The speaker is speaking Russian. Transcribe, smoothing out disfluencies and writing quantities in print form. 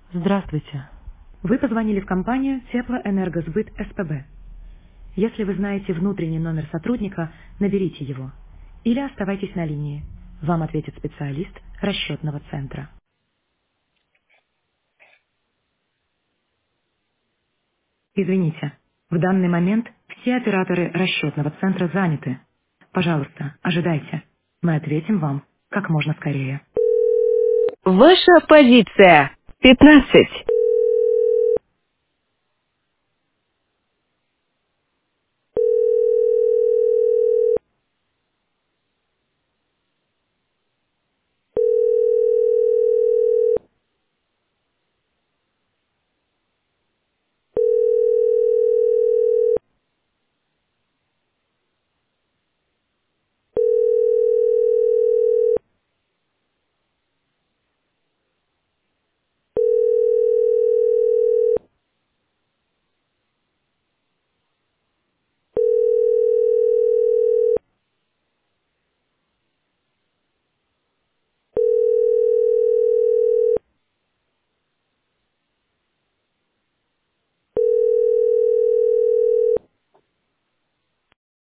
Здравствуйте. Вы позвонили в компанию Теплоэнергосбыт СПБ. Если вы знаете внутренний номер сотрудника, наберите его. Или оставайтесь на линии. Вам ответит специалист расчетного центра. Извините, в данный момент все операторы расчетного центра заняты. Пожалуйста, ожидайте. Мы ответим вам как можно скорее. Ваша позиция 15.